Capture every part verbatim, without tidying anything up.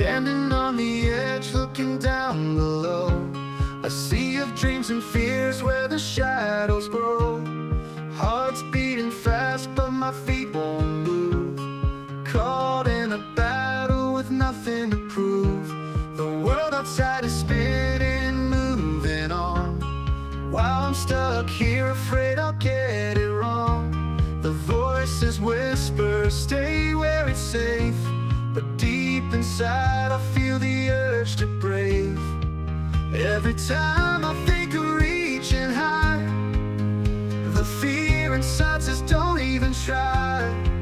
Standing on the edge, looking down below, a sea of dreams and fears where the shadows grow. Hearts beating fast, but my feet won't move. Caught in a battle with nothing to prove. The world outside is spinning, moving on, while I'm stuck here, afraid I'll get it wrong. The voices whisper, stay where it's safe, but deep inside I feel the urge to brave. Every time I think of reaching high, the fear inside says don't even try.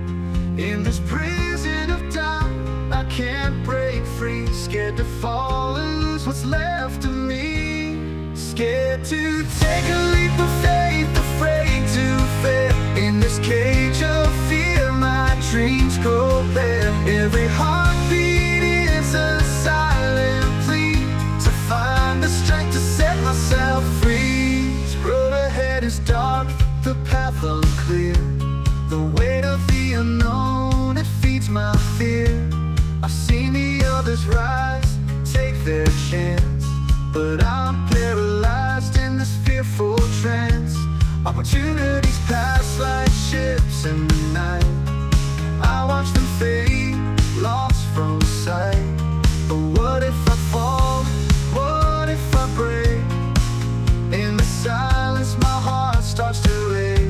In this prison of doubt, I can't break free. Scared to fall and lose what's left of me. Scared to take a leap of faith, afraid to fail. In this cage of fear, my dreams grow bare. Every heartbeat is a silent plea to find the strength to set myself free. This road ahead is dark, the path unclear. The weight of the unknown, it feeds my fear. I've seen the others rise, take their chance, but I'm paralyzed in this fearful trance. Opportunities pass like ships in the night. I watch them fade, lost from sight. But what if I fall? What if I break? In the silence my heart starts to ache.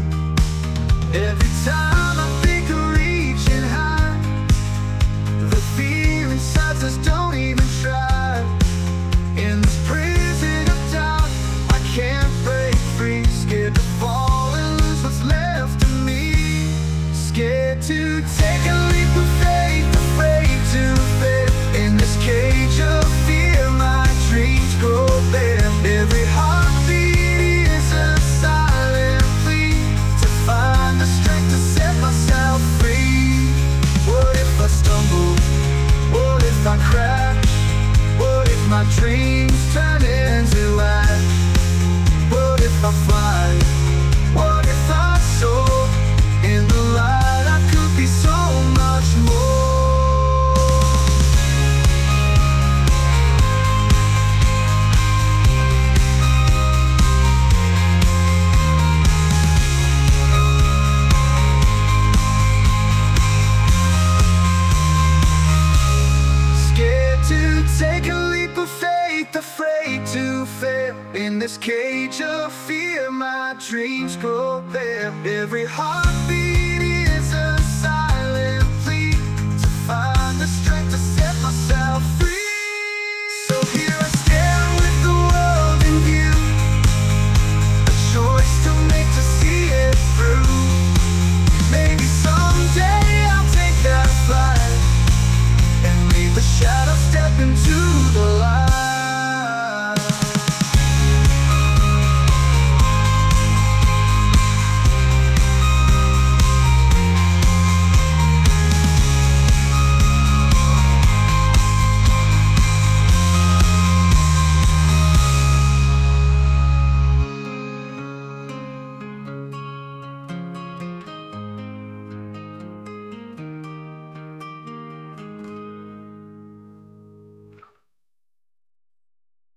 Every time I think of reaching high, the fear inside says don't even try. In this prison of doubt, I can't break free. Scared to fall and lose what's left of me. Scared to take a leap of faith, afraid to fail. In this cage of fear, my dreams grow bare. Every heartbeat is a silent plea to find the strength to set myself free. What if I stumble? What if I crash? What if my dreams turn into ash? What if I fly? What if I soar? In the light I could be so much more. Scared to take a leap of faith, afraid to fail. In this cage of fear, my dreams grow bare. Every heartbeat